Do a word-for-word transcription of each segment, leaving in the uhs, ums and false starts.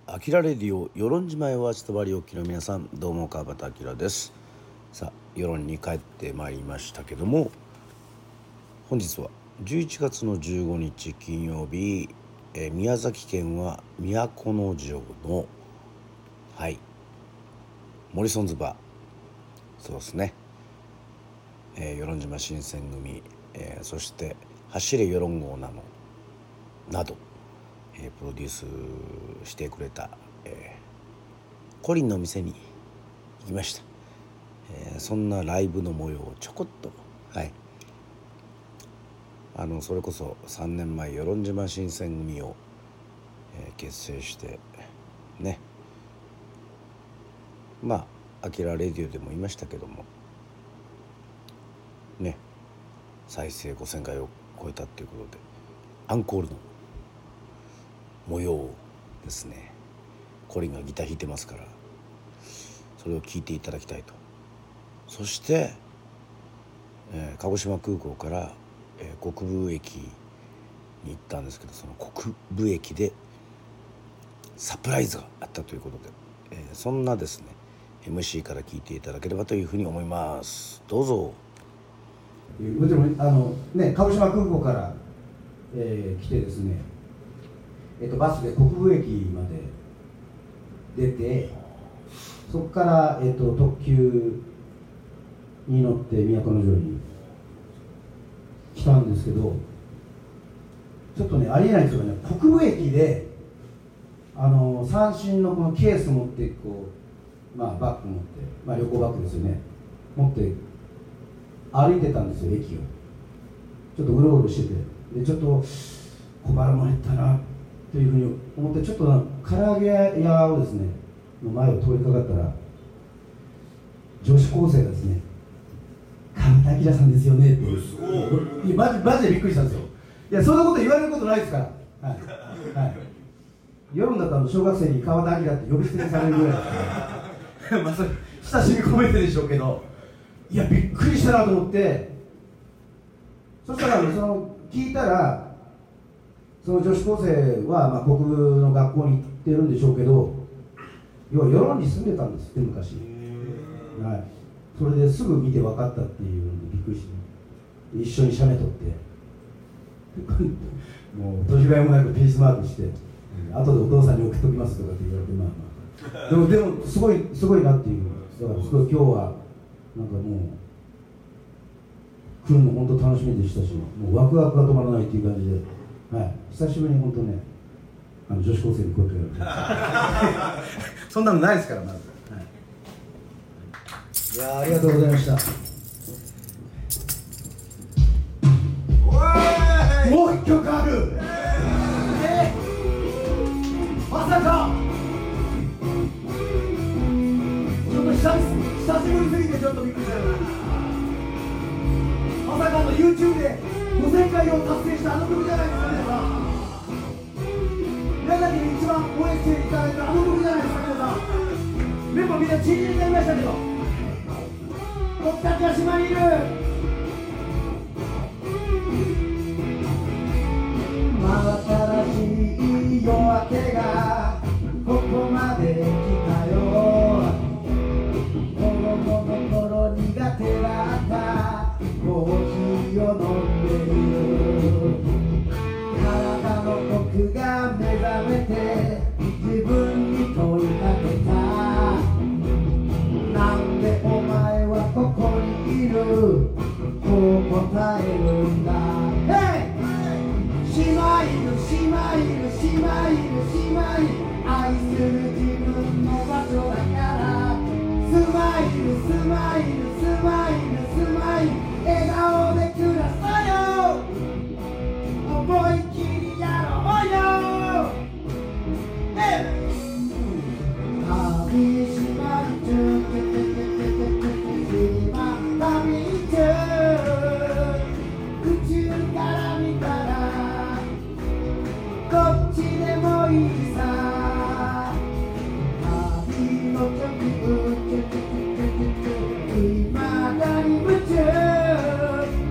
アキラレディオ与論島へお集まりおきの皆さん、どうも川端明です。さあ、与論に帰ってまいりましたけども、本日はじゅういちがつのじゅうごにち金曜日、えー、宮崎県は都城のはいモリソンズバー、そうですね、えー、与論島新選組、えー、そして走れ与論号なのなど、えー、プロデュースしてくれた、えー、コリンの店に行きました。えー、そんなライブの模様をちょこっと、はいあのそれこそさんねんまえ与論島新選組を、えー、結成してね、まあアキラレディオでも言いましたけどもね、再生ごせんかいを超えたっていうことでアンコールの模様ですね。コリンがギター弾いてますから、それを聴いていただきたいと。そして、えー、鹿児島空港から、えー、国分駅に行ったんですけど、その国分駅でサプライズがあったということで、えー、そんなですね エムシー から聞いていただければというふうに思います。どうぞ。 もちろんあの、ね、鹿児島空港から、えー、来てですね、えー、とバスで国分駅まで出て、そこから、えー、と特急に乗って都城に来たんですけど、ちょっとねありえないんですよね。国分駅であの三振のこのケース持ってこう、まあ、バッグ持って、まあ、旅行バッグですよね、持って歩いてたんですよ、駅を。ちょっとうろうろしてて、でちょっと小腹も減ったなというふうに思って、ちょっと唐揚げ屋をですねの前を通りかかったら、女子高生がですね、川端明さんですよねって、いやマジマジでびっくりしたんですよ。いやそんなこと言われることないですから、はいはい、夜だったら小学生に川端明って呼び捨てにされるぐらいですからまあそれ親しみ込めてでしょうけど、いやびっくりしたなと思って、そしたらその聞いたら、その女子高生は、まあ、国分の学校に行ってるんでしょうけど、要は与論に住んでたんですって昔、はい、それですぐ見て分かったっていうのでびっくりして、一緒に写メ撮ってもう年がいもなくピースマークして、うん、後でお父さんに送っておきますとかって言われて、まあまあでもでもすごいすごいなっていう、だからすごい今日はなんかもう来るの本当楽しみでしたし、もうワクワクが止まらないっていう感じで、はい、久しぶりに本当ね、あの女子高生に声かけられてそんなのないですから、まず、はい、いやありがとうございました。もう一曲ある、えー、まさかちょっと久久しぶりすぎてちょっとびっくりした。まさかの YouTube でごせんかいを達成したあの曲じゃないですか、皆さん。宮崎に一番応援していただいたあの曲じゃないですか、皆さん。メンバーみんなチーンになりましたけど、僕たちは島にいる。新しい夜明けがここまで来たよ。子供の頃苦手だったコーヒーを飲んでる。体の奥が目覚めて自分に問いかけた。なんでお前はここにいる、こう答えるんだ。Hey! 島いる島いる島いる島いる、愛する自分の場所だから。スマイルスマイルスマイルスマイル、笑顔で暮らそうよ、思い切りやろうよ。旅島中島旅中、宇宙から見たらこっちでもいいさ。旅の曲いまだに夢中、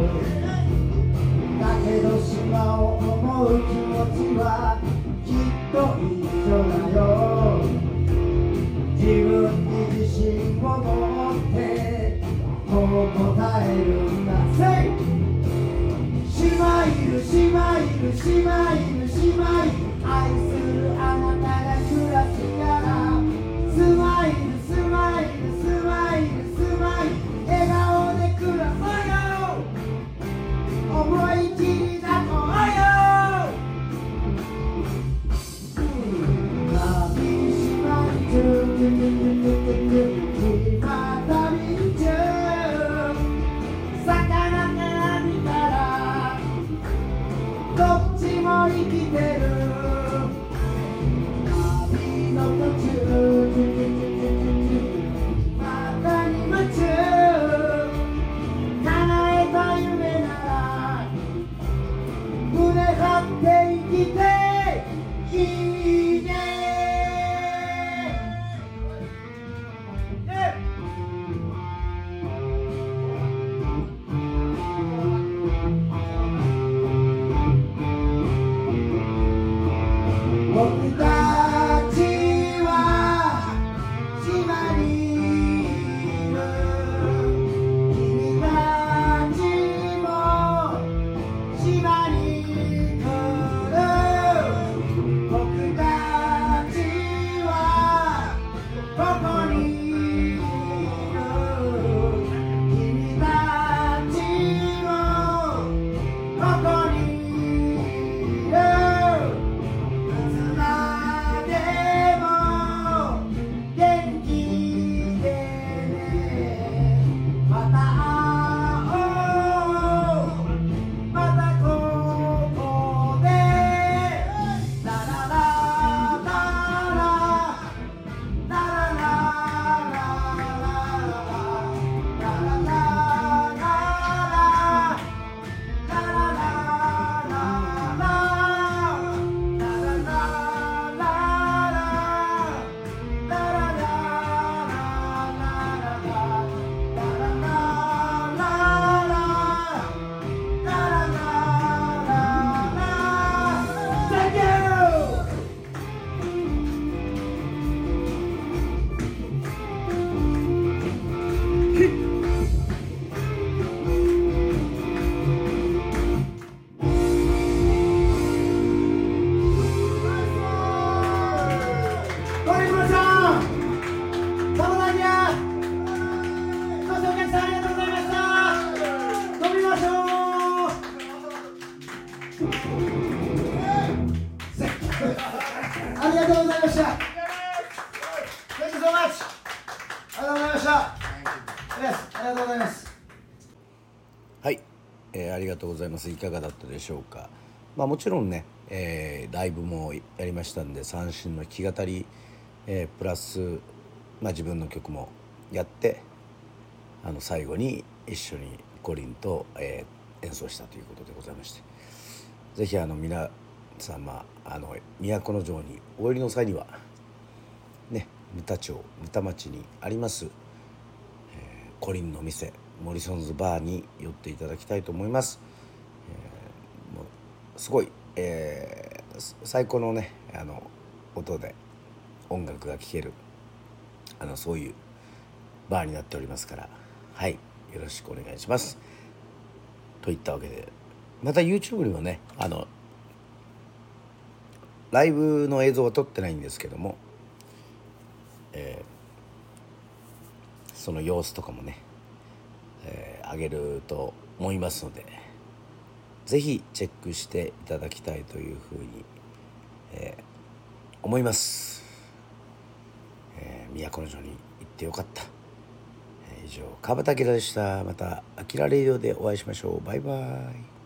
だけど島を思う気持ちはきっと一緒だよ。自分に自信を持ってこう答えるんだ。島いる島いる島いる島いる、愛するあなたが暮らすからスマイルスマイルスマイルスマイル、笑顔で暮らそうよ、思い切りだとよ。旅島にチューチューチューチューチューチュー、島旅中魚が見たらどっちも生きてる。旅の途中またに夢中、叶えた夢なら胸張って生きていいね。僕たちは島にいる、君たちも島に来る。僕たちはここにいる、君たちもここにいる。ありがとうございました。Thank you so much。ありがとうございました。Yes、ありがとうございます。 はい、えー、ありがとうございます。いかがだったでしょうか。まあもちろんね、えー、ライブもやりましたんで、三線の弾き語り、えー、プラス、まあ、自分の曲もやって、あの最後に一緒にコリンと、えー、演奏したということでございまして、ぜひあの皆様あの都城にお寄りの際にはね、牟田町牟田町にあります、えー、コリンの店モリソンズバーに寄っていただきたいと思います。えー、もうすごい、えー、最高のねあの音で音楽が聴けるあのそういうバーになっておりますから、はい、よろしくお願いします。といったわけで、また YouTube にもねあのライブの映像は撮ってないんですけども、えー、その様子とかもね、えー、上げると思いますので、ぜひチェックしていただきたいというふうに、えー、思います。えー、都城に行ってよかった。えー、以上川端明でした。またあきらレイディオでお会いしましょう。バイバイ。